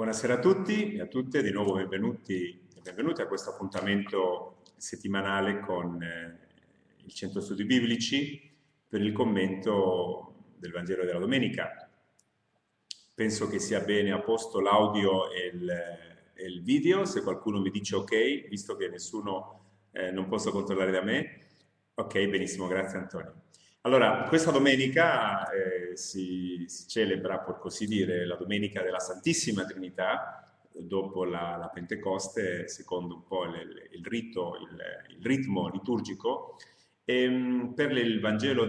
Buonasera a tutti e a tutte, di nuovo benvenuti e benvenuti a questo appuntamento settimanale con il Centro Studi Biblici per il commento del Vangelo della Domenica. Penso che sia bene a posto l'audio e il video, se qualcuno mi dice ok, visto che nessuno non posso controllare da me. Ok, benissimo, grazie Antonio. Allora, questa domenica si celebra, per così dire, la Domenica della Santissima Trinità, dopo la Pentecoste, secondo un po' il rito, il ritmo liturgico. Per il Vangelo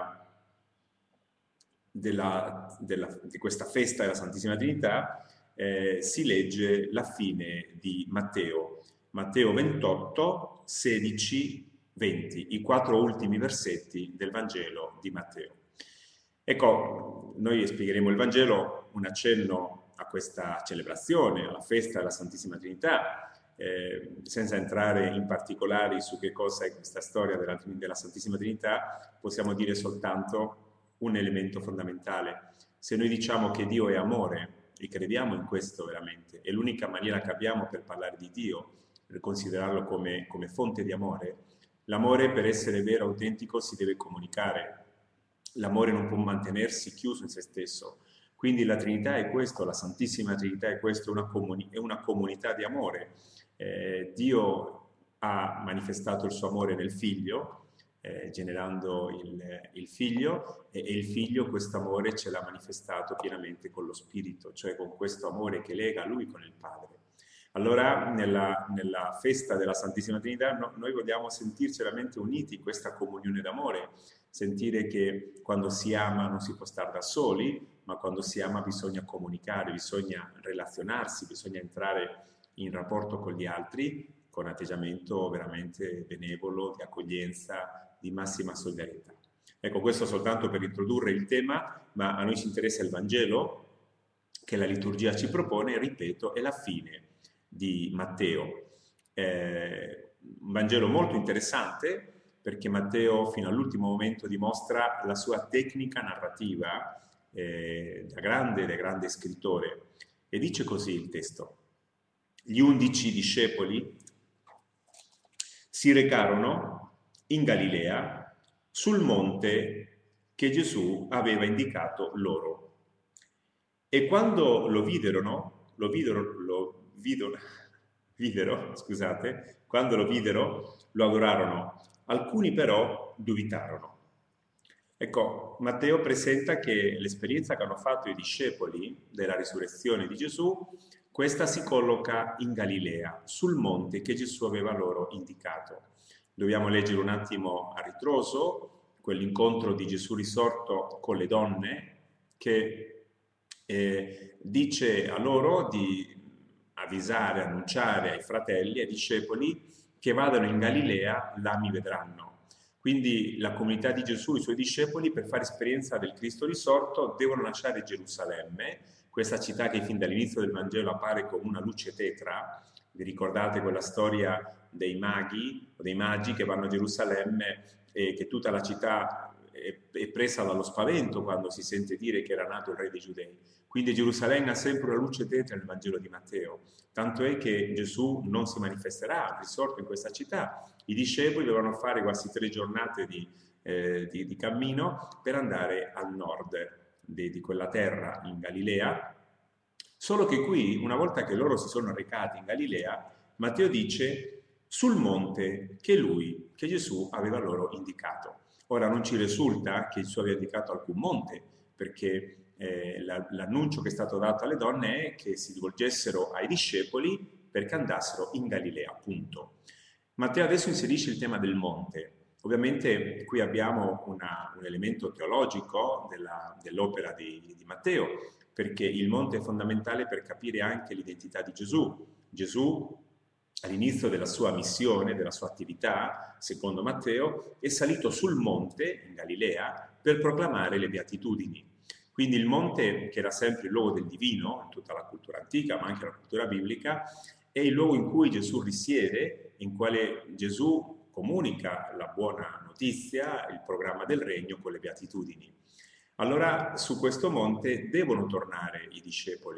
di questa festa della Santissima Trinità si legge la fine di Matteo 28, 16, 20, i 4 ultimi versetti del Vangelo di Matteo. Ecco, noi spiegheremo il Vangelo, un accenno a questa celebrazione, alla festa della Santissima Trinità, senza entrare in particolari su che cosa è questa storia della Santissima Trinità, possiamo dire soltanto un elemento fondamentale. Se noi diciamo che Dio è amore e crediamo in questo veramente, è l'unica maniera che abbiamo per parlare di Dio, per considerarlo come fonte di amore. L'amore, per essere vero, autentico, si deve comunicare. L'amore non può mantenersi chiuso in se stesso. Quindi la Trinità è questo, la Santissima Trinità è questo, è una comunità di amore. Dio ha manifestato il suo amore nel Figlio, generando il Figlio, e il Figlio questo amore ce l'ha manifestato pienamente con lo Spirito, cioè con questo amore che lega Lui con il Padre. Allora, nella festa della Santissima Trinità, noi vogliamo sentirci veramente uniti in questa comunione d'amore, sentire che quando si ama non si può stare da soli, ma quando si ama bisogna comunicare, bisogna relazionarsi, bisogna entrare in rapporto con gli altri con atteggiamento veramente benevolo, di accoglienza, di massima solidarietà. Ecco, questo soltanto per introdurre il tema, ma a noi ci interessa il Vangelo che la liturgia ci propone, ripeto, è la fine di Matteo. Un Vangelo molto interessante perché Matteo fino all'ultimo momento dimostra la sua tecnica narrativa da grande scrittore, e dice così il testo: gli 11 discepoli si recarono in Galilea sul monte che Gesù aveva indicato loro, e quando lo videro, quando lo videro, lo adorarono. Alcuni però dubitarono. Ecco, Matteo presenta che l'esperienza che hanno fatto i discepoli della risurrezione di Gesù, questa si colloca in Galilea, sul monte che Gesù aveva loro indicato. Dobbiamo leggere un attimo a ritroso quell'incontro di Gesù risorto con le donne, che dice a loro di avvisare, annunciare ai fratelli, ai discepoli, che vadano in Galilea, là mi vedranno. Quindi la comunità di Gesù, i suoi discepoli, per fare esperienza del Cristo risorto, devono lasciare Gerusalemme, questa città che fin dall'inizio del Vangelo appare come una luce tetra. Vi ricordate quella storia dei magi che vanno a Gerusalemme e che tutta la città è presa dallo spavento quando si sente dire che era nato il re dei Giudei. Quindi Gerusalemme ha sempre una luce tetra nel Vangelo di Matteo, tanto è che Gesù non si manifesterà risorto in questa città. I discepoli dovranno fare quasi 3 giornate di cammino per andare al nord di quella terra, in Galilea. Solo che qui, una volta che loro si sono recati in Galilea, Matteo dice sul monte che Gesù aveva loro indicato. Ora non ci risulta che Gesù aveva indicato alcun monte, perché l'annuncio che è stato dato alle donne è che si rivolgessero ai discepoli perché andassero in Galilea, appunto. Matteo adesso inserisce il tema del monte. Ovviamente qui abbiamo un elemento teologico dell'opera di Matteo, perché il monte è fondamentale per capire anche l'identità di Gesù. Gesù, all'inizio della sua missione, della sua attività, secondo Matteo, è salito sul monte, in Galilea, per proclamare le beatitudini. Quindi il monte, che era sempre il luogo del divino, in tutta la cultura antica, ma anche la cultura biblica, è il luogo in cui Gesù risiede, in quale Gesù comunica la buona notizia, il programma del regno con le beatitudini. Allora su questo monte devono tornare i discepoli,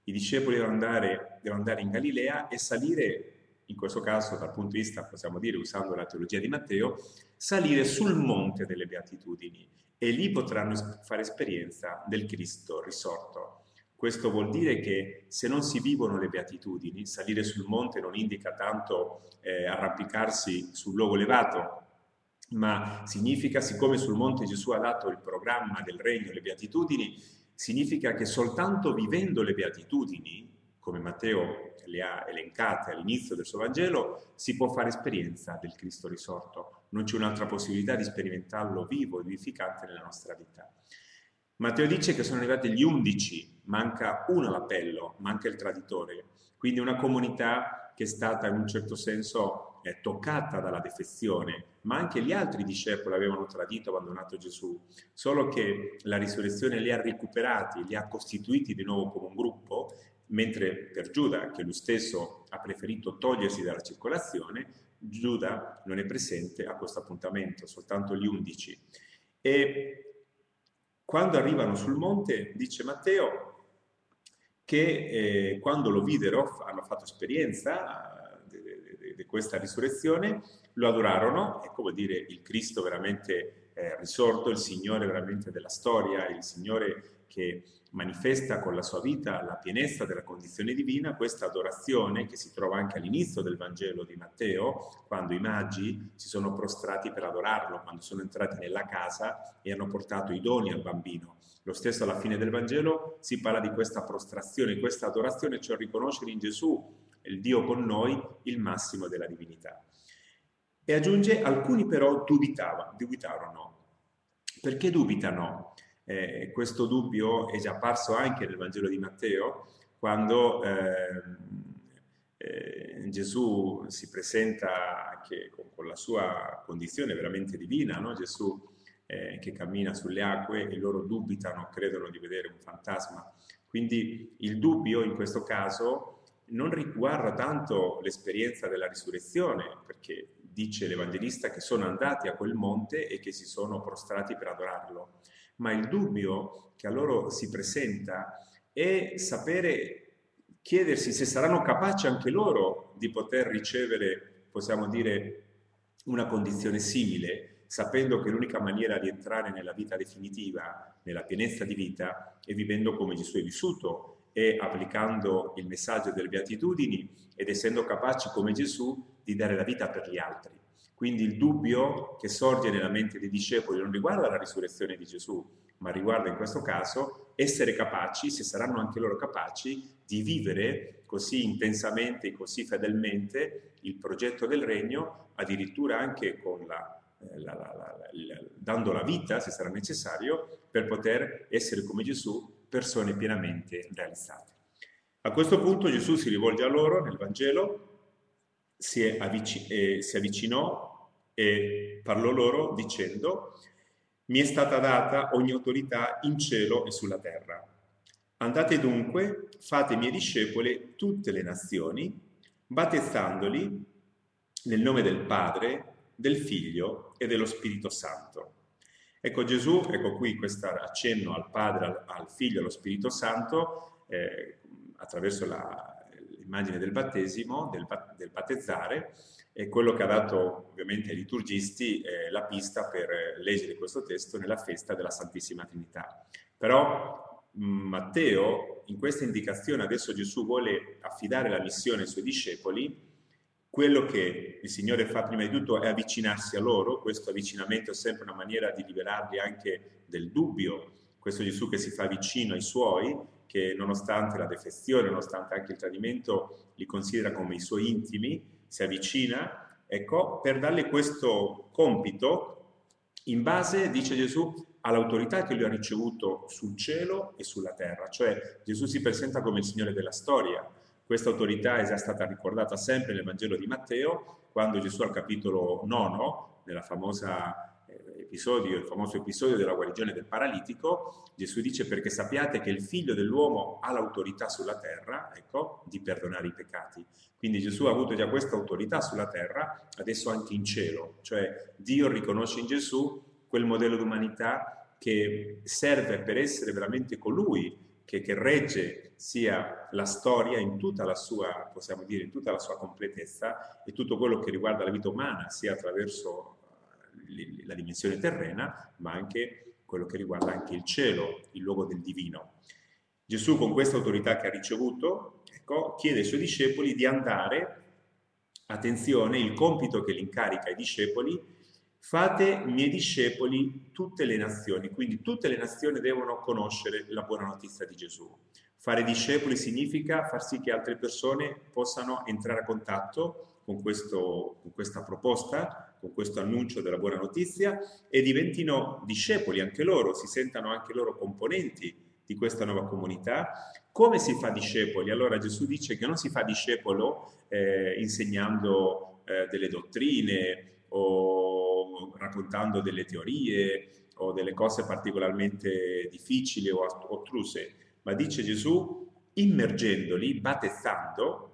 I discepoli devono andare in Galilea e salire, in questo caso dal punto di vista, possiamo dire, usando la teologia di Matteo, salire sul monte delle Beatitudini e lì potranno fare esperienza del Cristo risorto. Questo vuol dire che se non si vivono le Beatitudini, salire sul monte non indica tanto arrampicarsi sul luogo elevato, ma significa, siccome sul monte Gesù ha dato il programma del regno, le Beatitudini, significa che soltanto vivendo le Beatitudini, come Matteo le ha elencate all'inizio del suo Vangelo, si può fare esperienza del Cristo risorto. Non c'è un'altra possibilità di sperimentarlo vivo e vivificante nella nostra vita. Matteo dice che sono arrivati gli 11, manca uno all'appello, manca il traditore, quindi una comunità che è stata in un certo senso toccata dalla defezione, ma anche gli altri discepoli avevano tradito, abbandonato Gesù, solo che la risurrezione li ha recuperati, li ha costituiti di nuovo come un gruppo, mentre per Giuda, che lui stesso ha preferito togliersi dalla circolazione, Giuda non è presente a questo appuntamento, soltanto gli 11. E quando arrivano sul monte, dice Matteo, che quando lo videro, hanno fatto esperienza di questa risurrezione, lo adorarono, ecco vuol dire il Cristo veramente risorto, il Signore veramente della storia, il Signore che manifesta con la sua vita la pienezza della condizione divina. Questa adorazione che si trova anche all'inizio del Vangelo di Matteo, quando i magi si sono prostrati per adorarlo, quando sono entrati nella casa e hanno portato i doni al bambino. Lo stesso alla fine del Vangelo si parla di questa prostrazione, questa adorazione, cioè riconoscere in Gesù, il Dio con noi, il massimo della divinità. E aggiunge, alcuni però dubitarono. Perché dubitano? Questo dubbio è già apparso anche nel Vangelo di Matteo, quando Gesù si presenta con la sua condizione veramente divina, no? Gesù che cammina sulle acque e loro dubitano, credono di vedere un fantasma. Quindi il dubbio in questo caso non riguarda tanto l'esperienza della risurrezione, perché dice l'Evangelista che sono andati a quel monte e che si sono prostrati per adorarlo, ma il dubbio che a loro si presenta è chiedersi se saranno capaci anche loro di poter ricevere, possiamo dire, una condizione simile, sapendo che l'unica maniera di entrare nella vita definitiva, nella pienezza di vita, è vivendo come Gesù è vissuto e applicando il messaggio delle Beatitudini ed essendo capaci come Gesù di dare la vita per gli altri. Quindi il dubbio che sorge nella mente dei discepoli non riguarda la risurrezione di Gesù, ma riguarda in questo caso essere capaci, se saranno anche loro capaci, di vivere così intensamente, così fedelmente il progetto del regno, addirittura anche con dando la vita, se sarà necessario, per poter essere come Gesù, persone pienamente realizzate. A questo punto Gesù si rivolge a loro nel Vangelo, si avvicinò e parlò loro dicendo: mi è stata data ogni autorità in cielo e sulla terra. Andate dunque, fate miei discepoli tutte le nazioni, battezzandoli nel nome del Padre, del Figlio e dello Spirito Santo. Ecco Gesù, ecco qui questo accenno al Padre, al Figlio e allo Spirito Santo, attraverso l'immagine del battesimo, del battezzare, è quello che ha dato ovviamente ai liturgisti la pista per leggere questo testo nella festa della Santissima Trinità. Però Matteo, in questa indicazione, adesso Gesù vuole affidare la missione ai suoi discepoli. Quello che il Signore fa prima di tutto è avvicinarsi a loro. Questo avvicinamento è sempre una maniera di liberarli anche del dubbio. Questo Gesù che si fa vicino ai suoi, che nonostante la defezione, nonostante anche il tradimento, li considera come i suoi intimi, si avvicina, ecco, per darle questo compito in base, dice Gesù, all'autorità che lui ha ricevuto sul cielo e sulla terra. Cioè Gesù si presenta come il Signore della storia. Questa autorità è già stata ricordata sempre nel Vangelo di Matteo, quando Gesù al capitolo 9, nella il famoso episodio della guarigione del paralitico, Gesù dice: perché sappiate che il Figlio dell'uomo ha l'autorità sulla terra, ecco, di perdonare i peccati. Quindi Gesù ha avuto già questa autorità sulla terra, adesso anche in cielo, cioè Dio riconosce in Gesù quel modello d'umanità che serve per essere veramente colui che regge sia la storia in tutta la sua, possiamo dire, in tutta la sua completezza, e tutto quello che riguarda la vita umana, sia attraverso la dimensione terrena, ma anche quello che riguarda anche il cielo, il luogo del divino. Gesù, con questa autorità che ha ricevuto, ecco, chiede ai suoi discepoli di andare, attenzione, il compito che li incarica ai discepoli: fate miei discepoli tutte le nazioni. Quindi tutte le nazioni devono conoscere la buona notizia di Gesù. Fare discepoli significa far sì che altre persone possano entrare a contatto con questa proposta, con questo annuncio della buona notizia, e diventino discepoli anche loro, si sentano anche loro componenti di questa nuova comunità. Come si fa discepoli? Allora Gesù dice che non si fa discepolo insegnando delle dottrine o raccontando delle teorie o delle cose particolarmente difficili o ostruse, ma dice Gesù immergendoli, battezzando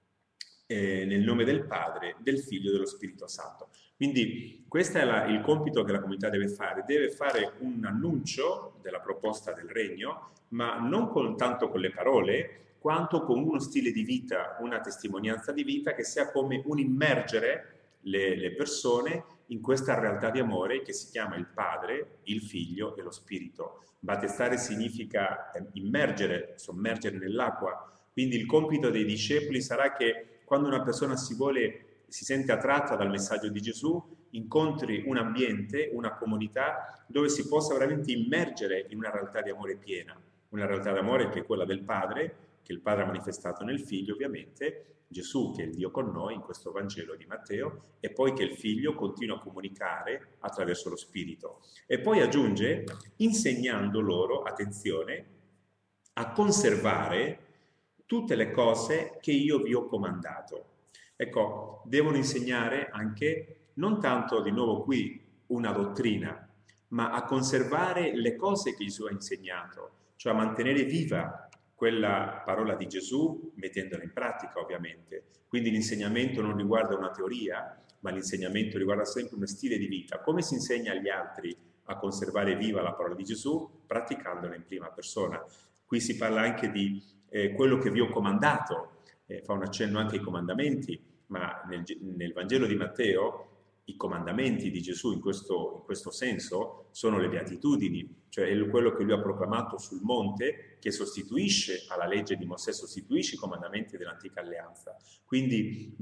nel nome del Padre, del Figlio e dello Spirito Santo. Quindi questo è il compito che la comunità deve fare un annuncio della proposta del regno, ma non tanto con le parole, quanto con uno stile di vita, una testimonianza di vita che sia come un immergere le persone in questa realtà di amore che si chiama il Padre, il Figlio e lo Spirito. Battezzare significa immergere, sommergere nell'acqua. Quindi il compito dei discepoli sarà che quando una persona si sente attratta dal messaggio di Gesù, incontri un ambiente, una comunità dove si possa veramente immergere in una realtà di amore piena, una realtà di amore che è quella del Padre, che il Padre ha manifestato nel Figlio ovviamente, Gesù che è il Dio con noi in questo Vangelo di Matteo, e poi che il Figlio continua a comunicare attraverso lo Spirito. E poi aggiunge, insegnando loro, attenzione, a conservare tutte le cose che io vi ho comandato. Ecco, devono insegnare anche, non tanto di nuovo qui una dottrina, ma a conservare le cose che Gesù ha insegnato, cioè a mantenere viva quella parola di Gesù, mettendola in pratica ovviamente. Quindi l'insegnamento non riguarda una teoria, ma l'insegnamento riguarda sempre uno stile di vita. Come si insegna agli altri a conservare viva la parola di Gesù? Praticandola in prima persona. Qui si parla anche di quello che vi ho comandato, fa un accenno anche ai comandamenti, ma nel Vangelo di Matteo i comandamenti di Gesù in questo senso sono le beatitudini, cioè quello che lui ha proclamato sul monte, che sostituisce alla legge di Mosè, sostituisce i comandamenti dell'antica alleanza. Quindi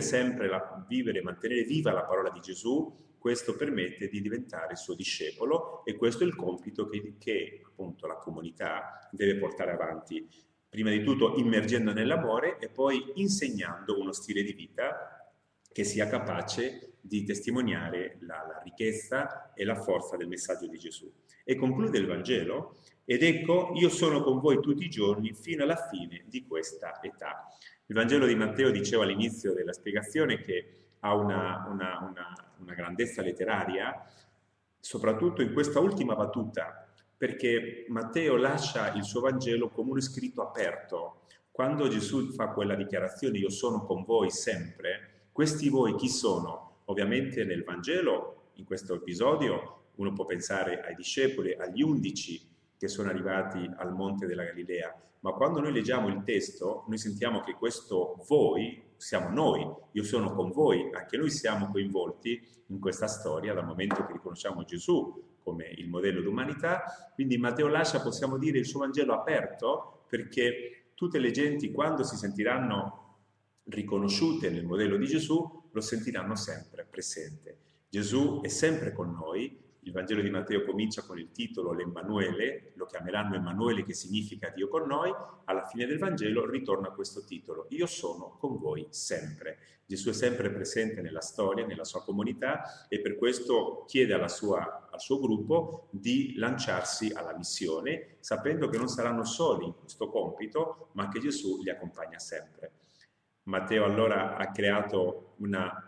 mantenere viva la parola di Gesù, questo permette di diventare il suo discepolo, e questo è il compito che appunto la comunità deve portare avanti. Prima di tutto immergendo nell'amore e poi insegnando uno stile di vita che sia capace di testimoniare la ricchezza e la forza del messaggio di Gesù. E conclude il Vangelo: ed ecco, io sono con voi tutti i giorni fino alla fine di questa età. Il Vangelo di Matteo diceva all'inizio della spiegazione che ha una grandezza letteraria, soprattutto in questa ultima battuta, perché Matteo lascia il suo Vangelo come uno scritto aperto. Quando Gesù fa quella dichiarazione, io sono con voi sempre, questi voi chi sono? Ovviamente nel Vangelo, in questo episodio, uno può pensare ai discepoli, agli 11 che sono arrivati al monte della Galilea, ma quando noi leggiamo il testo, noi sentiamo che questo voi siamo noi, io sono con voi, anche noi siamo coinvolti in questa storia dal momento che riconosciamo Gesù come il modello d'umanità. Quindi Matteo lascia, possiamo dire, il suo Vangelo aperto, perché tutte le genti, quando si sentiranno riconosciute nel modello di Gesù, lo sentiranno sempre presente. Gesù è sempre con noi. Il Vangelo di Matteo comincia con il titolo l'Emmanuele, lo chiameranno Emanuele, che significa Dio con noi. Alla fine del Vangelo ritorna questo titolo: io sono con voi sempre. Gesù è sempre presente nella storia, nella sua comunità, e per questo chiede al suo gruppo di lanciarsi alla missione, sapendo che non saranno soli in questo compito, ma che Gesù li accompagna sempre. Matteo allora ha creato una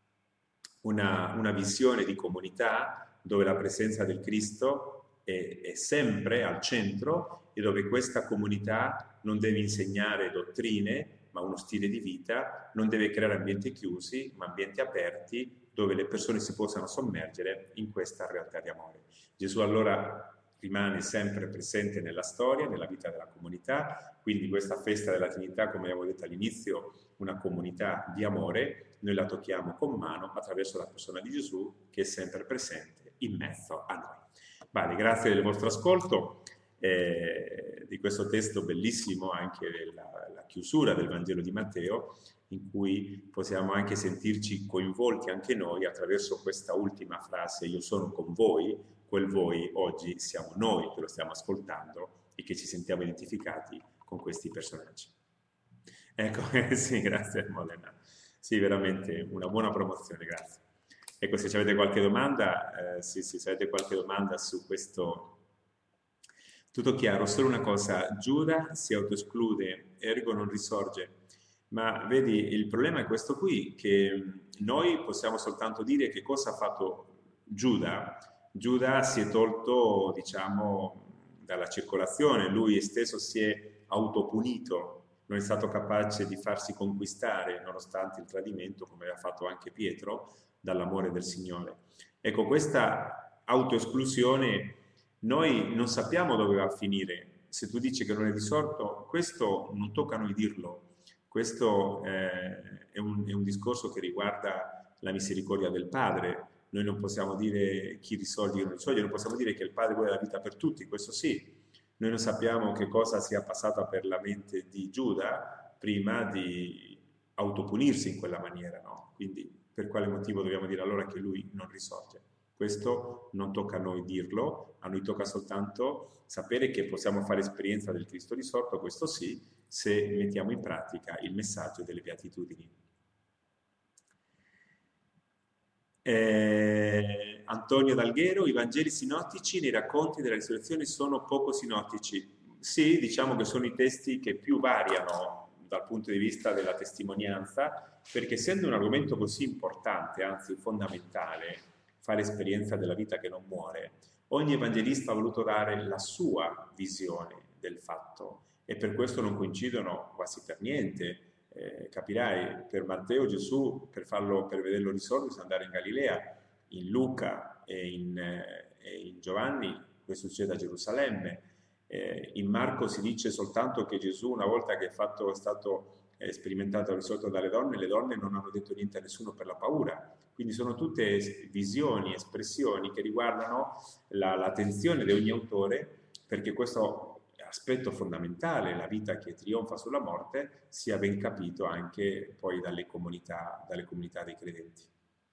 visione di comunità dove la presenza del Cristo è sempre al centro, e dove questa comunità non deve insegnare dottrine, ma uno stile di vita, non deve creare ambienti chiusi, ma ambienti aperti, dove le persone si possano sommergere in questa realtà di amore. Gesù allora rimane sempre presente nella storia, nella vita della comunità, quindi questa festa della Trinità, come avevo detto all'inizio, una comunità di amore, noi la tocchiamo con mano attraverso la persona di Gesù che è sempre presente in mezzo a noi. Vale, grazie del vostro ascolto, di questo testo bellissimo, anche la chiusura del Vangelo di Matteo, in cui possiamo anche sentirci coinvolti anche noi attraverso questa ultima frase: io sono con voi. Quel voi oggi siamo noi che lo stiamo ascoltando e che ci sentiamo identificati con questi personaggi. Ecco, sì, grazie Molena. Sì, veramente una buona promozione, grazie. Ecco, se avete qualche domanda, se avete qualche domanda su questo, tutto chiaro. Solo una cosa: Giuda si autoesclude, ergo non risorge. Ma vedi, il problema è questo qui, che noi possiamo soltanto dire che cosa ha fatto Giuda. Giuda si è tolto, diciamo, dalla circolazione, lui stesso si è autopunito, non è stato capace di farsi conquistare, nonostante il tradimento, come aveva fatto anche Pietro, dall'amore del Signore. Ecco, questa autoesclusione noi non sappiamo dove va a finire. Se tu dici che non è risorto, questo non tocca a noi dirlo. Questo è un discorso che riguarda la misericordia del Padre. Noi non possiamo dire chi risolve o non risolve, non possiamo dire che il Padre vuole la vita per tutti, questo sì. Noi non sappiamo che cosa sia passata per la mente di Giuda prima di autopunirsi in quella maniera, no? Quindi per quale motivo dobbiamo dire allora che lui non risorge? Questo non tocca a noi dirlo, a noi tocca soltanto sapere che possiamo fare esperienza del Cristo risorto, questo sì, se mettiamo in pratica il messaggio delle beatitudini. Antonio D'Alghero: i Vangeli sinottici nei racconti della risurrezione sono poco sinottici. Sì, diciamo che sono i testi che più variano dal punto di vista della testimonianza, perché essendo un argomento così importante, anzi fondamentale, fare esperienza della vita che non muore, ogni evangelista ha voluto dare la sua visione del fatto e per questo non coincidono quasi per niente. Capirai, per Matteo Gesù, per vederlo risorto, bisogna andare in Galilea. In Luca e in Giovanni questo succede a Gerusalemme. In Marco si dice soltanto che Gesù, una volta che è stato sperimentato risorto dalle donne, le donne non hanno detto niente a nessuno per la paura. Quindi sono tutte visioni, espressioni che riguardano l'attenzione di ogni autore, perché questo aspetto fondamentale, la vita che trionfa sulla morte, sia ben capito anche poi dalle comunità dei credenti.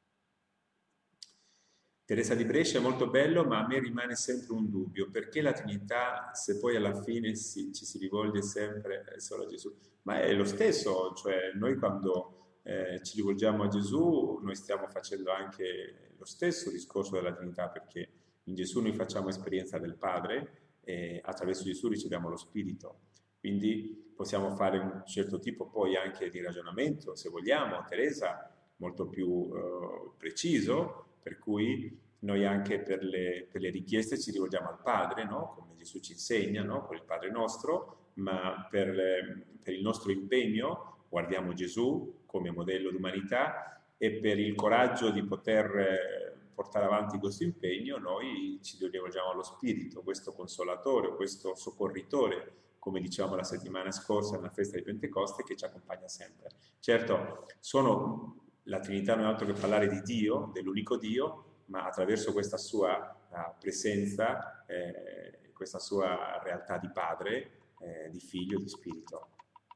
Teresa di Brescia: è molto bello, ma a me rimane sempre un dubbio, perché la Trinità, se poi alla fine ci si rivolge sempre solo a Gesù? Ma è lo stesso, cioè noi quando ci rivolgiamo a Gesù, noi stiamo facendo anche lo stesso discorso della Trinità, perché in Gesù noi facciamo esperienza del Padre, e attraverso Gesù riceviamo lo Spirito. Quindi possiamo fare un certo tipo poi anche di ragionamento, se vogliamo, Teresa, molto più preciso, per cui noi anche per le richieste ci rivolgiamo al Padre, no? Come Gesù ci insegna, no? Con il Padre nostro, ma per il nostro impegno guardiamo Gesù come modello d'umanità, e per il coraggio di poter portare avanti questo impegno noi ci rivolgiamo allo Spirito, questo consolatore, questo soccorritore, come dicevamo la settimana scorsa nella festa di Pentecoste, che ci accompagna sempre. Certo, la Trinità non è altro che parlare di Dio, dell'unico Dio, ma attraverso questa sua presenza, questa sua realtà di Padre, di Figlio, di Spirito.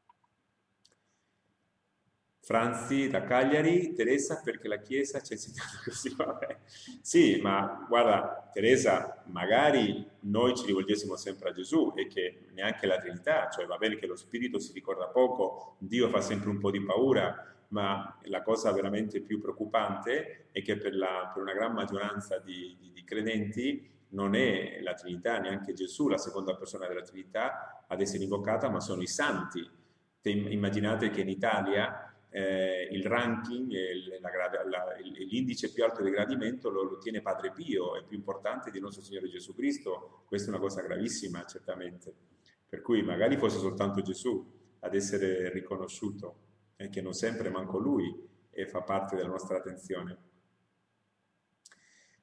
Franzi da Cagliari: Teresa, perché la Chiesa ci ha insegnato così, vabbè. Sì, ma guarda Teresa, magari noi ci rivolgessimo sempre a Gesù e che neanche la Trinità, cioè va bene che lo Spirito si ricorda poco, Dio fa sempre un po' di paura, ma la cosa veramente più preoccupante è che per una gran maggioranza di credenti non è la Trinità, neanche Gesù, la seconda persona della Trinità ad essere invocata, ma sono i santi. Immaginate che in Italia il ranking, l'indice più alto di gradimento lo ottiene Padre Pio, è più importante di nostro Signore Gesù Cristo. Questa è una cosa gravissima, certamente. Per cui magari fosse soltanto Gesù ad essere riconosciuto, che non sempre manco Lui, e fa parte della nostra attenzione.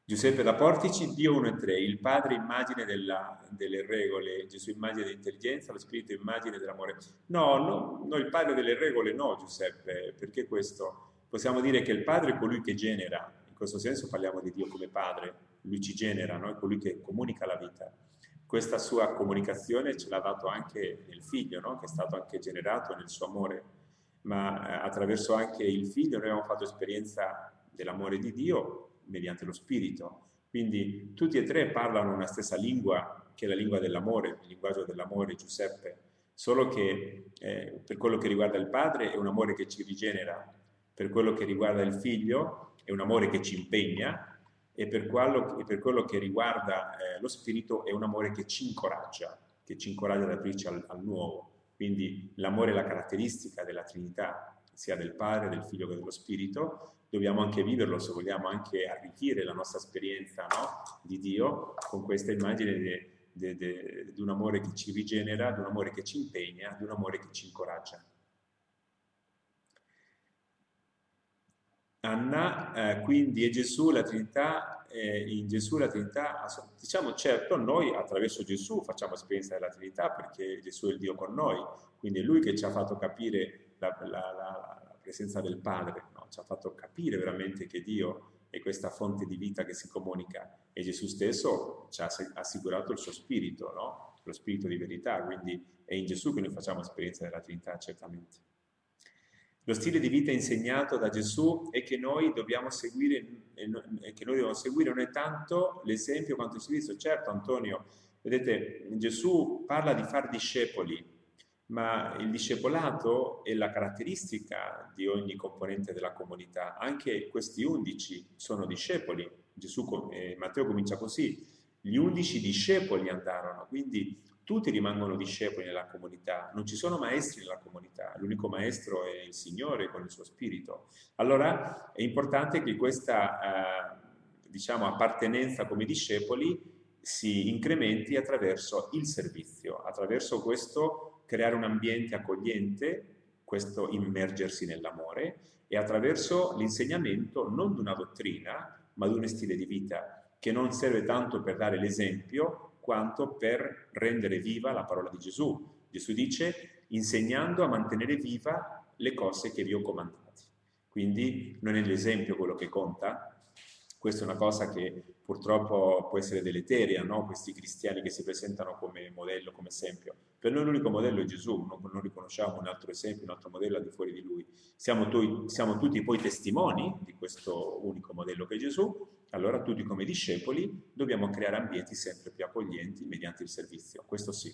Giuseppe da Portici, Dio 1 e 3, il Padre immagine delle regole, Gesù immagine dell'intelligenza, lo Spirito immagine dell'amore. No, il Padre delle regole no, Giuseppe, perché questo? Possiamo dire che il Padre è colui che genera, in questo senso parliamo di Dio come Padre, lui ci genera, no? È colui che comunica la vita. Questa sua comunicazione ce l'ha dato anche nel Figlio, no? Che è stato anche generato nel suo amore, ma attraverso anche il Figlio noi abbiamo fatto esperienza dell'amore di Dio mediante lo Spirito. Quindi tutti e tre parlano una stessa lingua, che è la lingua dell'amore, il linguaggio dell'amore, Giuseppe, solo che per quello che riguarda il Padre è un amore che ci rigenera, per quello che riguarda il Figlio è un amore che ci impegna, e per quello che riguarda lo Spirito è un amore che ci incoraggia ad aprirci al nuovo. Quindi l'amore è la caratteristica della Trinità, sia del Padre, del Figlio che dello Spirito. Dobbiamo anche viverlo se vogliamo anche arricchire la nostra esperienza, no? Di Dio con questa immagine di un amore che ci rigenera, di un amore che ci impegna, di un amore che ci incoraggia. Anna, quindi è Gesù la Trinità, in Gesù la Trinità, diciamo certo noi attraverso Gesù facciamo esperienza della Trinità perché Gesù è il Dio con noi, quindi è Lui che ci ha fatto capire la presenza del Padre, no? Ci ha fatto capire veramente che Dio è questa fonte di vita che si comunica, e Gesù stesso ci ha assicurato il suo Spirito, no? Lo Spirito di verità, quindi è in Gesù che noi facciamo esperienza della Trinità, certamente. Lo stile di vita insegnato da Gesù è che noi dobbiamo seguire, non è tanto l'esempio quanto il servizio. Certo, Antonio, vedete, Gesù parla di far discepoli, ma il discepolato è la caratteristica di ogni componente della comunità. Anche questi 11 sono discepoli. Matteo comincia così: gli 11 discepoli andarono, quindi tutti rimangono discepoli nella comunità, non ci sono maestri nella comunità, l'unico maestro è il Signore con il suo Spirito. Allora è importante che questa appartenenza come discepoli si incrementi attraverso il servizio, attraverso questo creare un ambiente accogliente, questo immergersi nell'amore, e attraverso l'insegnamento non di una dottrina, ma di uno stile di vita che non serve tanto per dare l'esempio quanto per rendere viva la parola di Gesù. Gesù dice: insegnando a mantenere viva le cose che vi ho comandate. Quindi non è l'esempio quello che conta. Questa è una cosa che purtroppo può essere deleteria, no? Questi cristiani che si presentano come modello, come esempio. Per noi l'unico modello è Gesù, non riconosciamo un altro esempio, un altro modello al di fuori di Lui. Siamo tutti poi testimoni di questo unico modello che è Gesù. Allora tutti come discepoli dobbiamo creare ambienti sempre più accoglienti mediante il servizio, questo sì.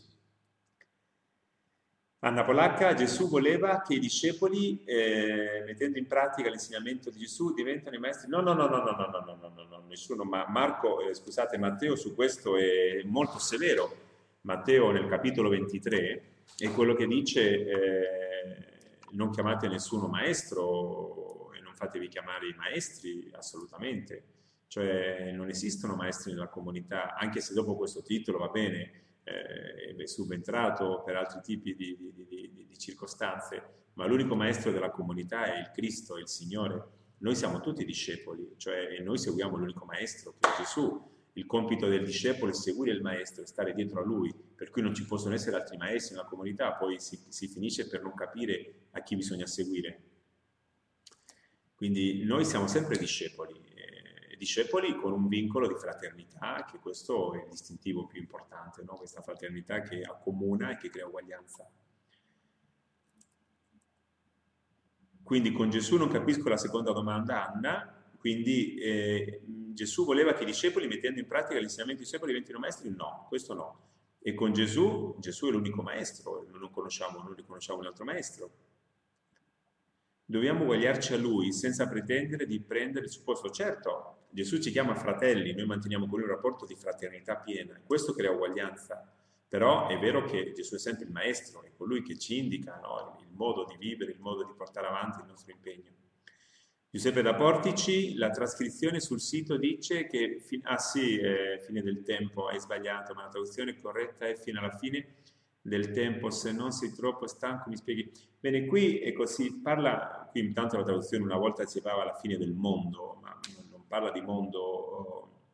Anna Polacca, Gesù voleva che i discepoli, mettendo in pratica l'insegnamento di Gesù, diventano i maestri. No, nessuno, ma Matteo su questo è molto severo. Matteo nel capitolo 23 è quello che dice: non chiamate nessuno maestro e non fatevi chiamare i maestri, assolutamente. Cioè non esistono maestri nella comunità, anche se dopo questo titolo va bene, è subentrato per altri tipi di circostanze, ma l'unico maestro della comunità è il Cristo, è il Signore. Noi siamo tutti discepoli, cioè noi seguiamo l'unico maestro che è Gesù. Il compito del discepolo è seguire il maestro e stare dietro a lui, per cui non ci possono essere altri maestri nella comunità, poi si finisce per non capire a chi bisogna seguire. Quindi noi siamo sempre discepoli con un vincolo di fraternità, che questo è il distintivo più importante, no? Questa fraternità che accomuna e che crea uguaglianza. Quindi con Gesù non capisco la seconda domanda, Anna. Quindi Gesù voleva che i discepoli, mettendo in pratica l'insegnamento dei discepoli, diventino maestri? No, questo no. E con Gesù è l'unico maestro, non riconosciamo un altro maestro. Dobbiamo uguagliarci a Lui senza pretendere di prendere il suo posto. Certo, Gesù ci chiama fratelli, noi manteniamo con Lui un rapporto di fraternità piena, questo crea uguaglianza. Però è vero che Gesù è sempre il Maestro, è colui che ci indica, no? Il modo di vivere, il modo di portare avanti il nostro impegno. Giuseppe da Portici, la trascrizione sul sito dice che, fine del tempo, hai sbagliato, ma la traduzione corretta è fino alla fine del tempo, se non sei troppo stanco mi spieghi. Bene, qui è così, qui intanto la traduzione una volta si parlava alla fine del mondo, ma non parla di mondo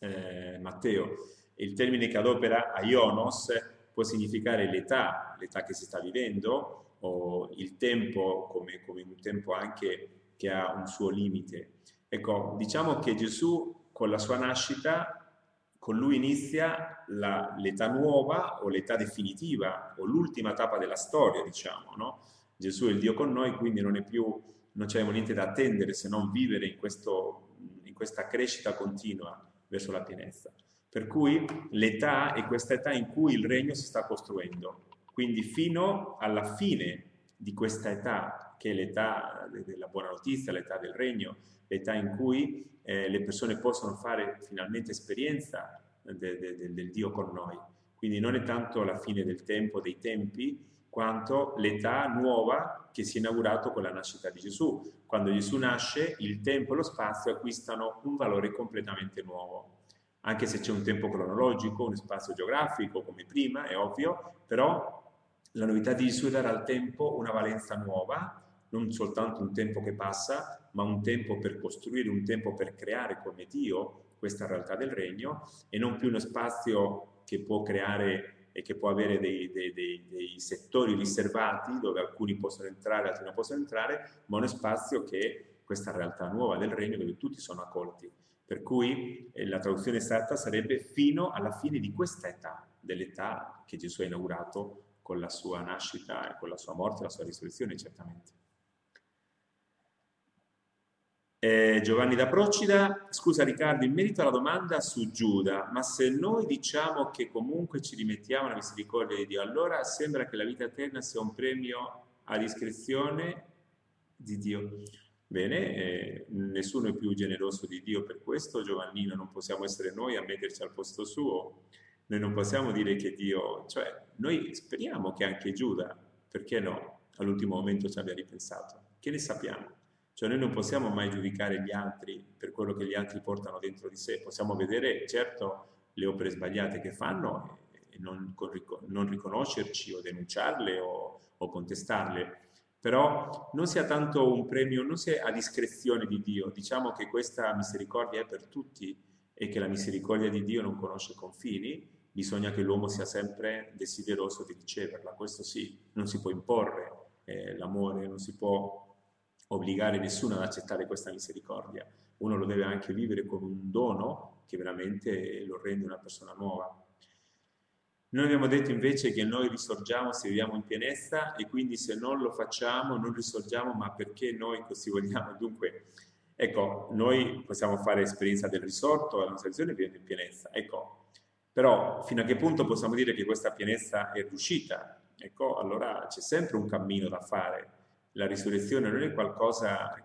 Matteo. Il termine che adopera aionos può significare l'età che si sta vivendo, o il tempo come un tempo anche che ha un suo limite. Ecco, diciamo che Gesù con la sua nascita, con lui inizia l'età nuova o l'età definitiva o l'ultima tappa della storia, diciamo, no? Gesù è il Dio con noi, quindi non c'è niente da attendere se non vivere in questa crescita continua verso la pienezza. Per cui l'età è questa età in cui il regno si sta costruendo. Quindi fino alla fine di questa età, che è l'età della buona notizia, l'età del regno, l'età in cui le persone possono fare finalmente esperienza del Dio con noi. Quindi non è tanto la fine del tempo, dei tempi, quanto l'età nuova che si è inaugurato con la nascita di Gesù. Quando Gesù nasce, il tempo e lo spazio acquistano un valore completamente nuovo. Anche se c'è un tempo cronologico, un spazio geografico, come prima, è ovvio, però la novità di Gesù è dare al tempo una valenza nuova, non soltanto un tempo che passa, ma un tempo per costruire, un tempo per creare come Dio questa realtà del regno, e non più uno spazio che può creare e che può avere dei settori riservati dove alcuni possono entrare, altri non possono entrare, ma uno spazio che è questa realtà nuova del regno dove tutti sono accolti. Per cui la traduzione esatta sarebbe fino alla fine di questa età, dell'età che Gesù ha inaugurato con la sua nascita e con la sua morte e la sua risurrezione, certamente. Giovanni da Procida, scusa Riccardo, in merito alla domanda su Giuda, ma se noi diciamo che comunque ci rimettiamo alla misericordia di Dio, allora sembra che la vita eterna sia un premio a discrezione di Dio. Bene, nessuno è più generoso di Dio per questo, Giovannino, non possiamo essere noi a metterci al posto suo, noi non possiamo dire che Dio, cioè noi speriamo che anche Giuda, perché no, all'ultimo momento ci abbia ripensato, che ne sappiamo? Cioè noi non possiamo mai giudicare gli altri per quello che gli altri portano dentro di sé, possiamo vedere certo le opere sbagliate che fanno e non riconoscerci o denunciarle o contestarle, però non sia tanto un premio, non sia a discrezione di Dio, diciamo che questa misericordia è per tutti e che la misericordia di Dio non conosce confini, bisogna che l'uomo sia sempre desideroso di riceverla, questo sì, non si può imporre l'amore, non si può obbligare nessuno ad accettare questa misericordia, uno lo deve anche vivere come un dono che veramente lo rende una persona nuova. Noi abbiamo detto invece che noi risorgiamo se viviamo in pienezza e quindi se non lo facciamo non risorgiamo, ma perché noi così vogliamo? Dunque, ecco, noi possiamo fare esperienza del risorto, la nostra visione viene in pienezza, ecco, però fino a che punto possiamo dire che questa pienezza è riuscita? Ecco, allora c'è sempre un cammino da fare. La risurrezione non è qualcosa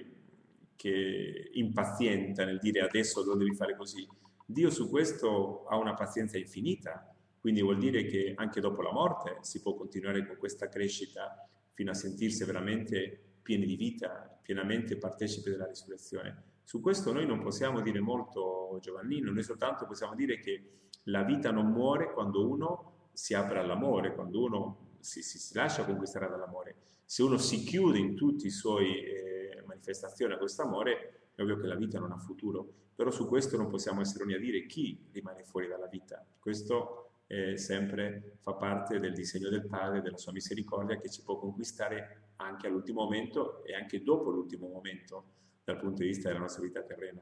che impazienta nel dire adesso lo devi fare così. Dio su questo ha una pazienza infinita, quindi vuol dire che anche dopo la morte si può continuare con questa crescita fino a sentirsi veramente pieni di vita, pienamente partecipi della risurrezione. Su questo noi non possiamo dire molto, Giovannino, noi soltanto possiamo dire che la vita non muore quando uno si apre all'amore, quando uno si lascia conquistare dall'amore. Se uno si chiude in tutti i suoi manifestazioni a questo amore, è ovvio che la vita non ha futuro, però su questo non possiamo essere noi a dire chi rimane fuori dalla vita. Questo sempre fa parte del disegno del Padre, della sua misericordia, che ci può conquistare anche all'ultimo momento e anche dopo l'ultimo momento dal punto di vista della nostra vita terrena.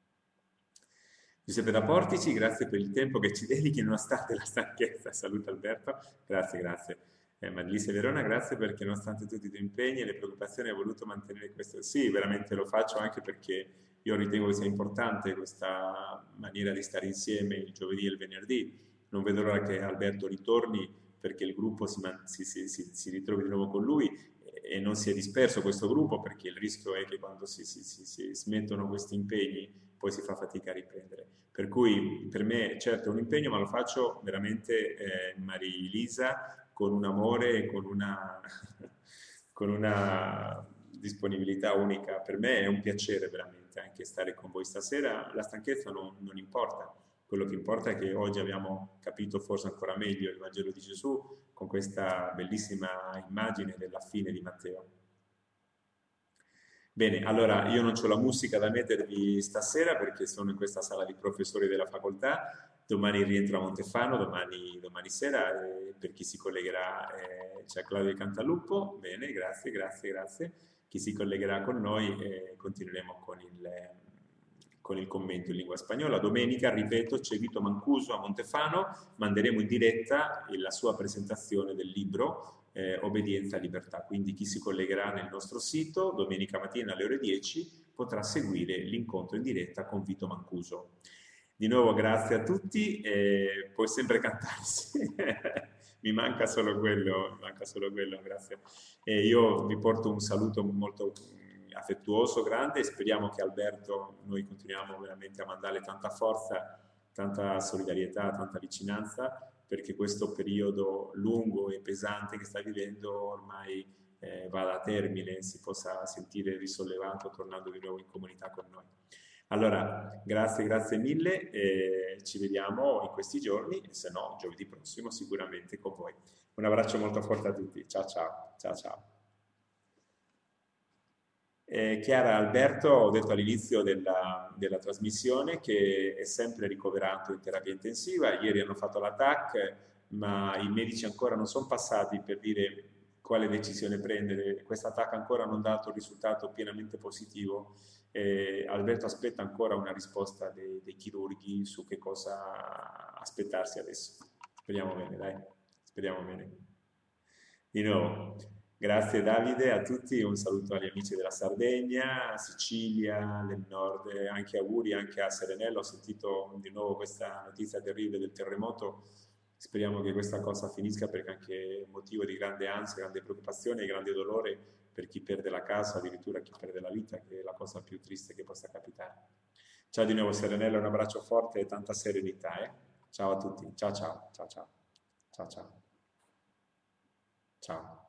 Giuseppe da Portici, grazie per il tempo che ci dedichi nonostante la stanchezza. Saluto Alberto, grazie. Madlise Verona, grazie perché nonostante tutti i tuoi impegni e le preoccupazioni hai voluto mantenere questo. Sì, veramente lo faccio anche perché io ritengo che sia importante questa maniera di stare insieme il giovedì e il venerdì. Non vedo l'ora che Alberto ritorni perché il gruppo si ritrovi di nuovo con lui e non si è disperso questo gruppo, perché il rischio è che quando si smettono questi impegni poi si fa fatica a riprendere. Per cui per me certo è un impegno, ma lo faccio veramente Marilisa con un amore e con una disponibilità unica. Per me è un piacere veramente anche stare con voi stasera. La stanchezza non importa. Quello che importa è che oggi abbiamo capito forse ancora meglio il Vangelo di Gesù con questa bellissima immagine della fine di Matteo. Bene, allora io non ho la musica da mettervi stasera perché sono in questa sala di professori della facoltà, domani rientro a Montefano, domani sera, per chi si collegherà c'è Claudio Cantaluppo, bene, grazie, grazie, grazie. Chi si collegherà con noi continueremo con il commento in lingua spagnola. Domenica, ripeto, c'è Vito Mancuso a Montefano, manderemo in diretta la sua presentazione del libro Obbedienza e Libertà. Quindi chi si collegherà nel nostro sito domenica mattina alle ore 10 potrà seguire l'incontro in diretta con Vito Mancuso. Di nuovo grazie a tutti, puoi sempre cantarsi, mi manca solo quello, grazie. Io vi porto un saluto molto affettuoso, grande e speriamo che Alberto, noi continuiamo veramente a mandarle tanta forza, tanta solidarietà, tanta vicinanza, perché questo periodo lungo e pesante che sta vivendo ormai vada a termine, si possa sentire risollevato tornando di nuovo in comunità con noi. Allora, grazie, grazie mille, ci vediamo in questi giorni e se no giovedì prossimo sicuramente con voi. Un abbraccio molto forte a tutti, ciao ciao, ciao ciao. Chiara, Alberto, ho detto all'inizio della trasmissione che è sempre ricoverato in terapia intensiva, ieri hanno fatto la TAC, ma i medici ancora non sono passati per dire quale decisione prendere, questa TAC ancora non ha dato un risultato pienamente positivo, Alberto aspetta ancora una risposta dei chirurghi su che cosa aspettarsi adesso. Speriamo bene, dai, speriamo bene. Di nuovo. Grazie Davide, a tutti, un saluto agli amici della Sardegna, Sicilia, del nord, anche auguri anche a Serenello, ho sentito di nuovo questa notizia terribile del terremoto, speriamo che questa cosa finisca perché è anche motivo di grande ansia, grande preoccupazione e grande dolore per chi perde la casa, addirittura chi perde la vita, che è la cosa più triste che possa capitare. Ciao di nuovo Serenello, un abbraccio forte e tanta serenità. Ciao a tutti, ciao ciao, ciao ciao, ciao ciao, ciao.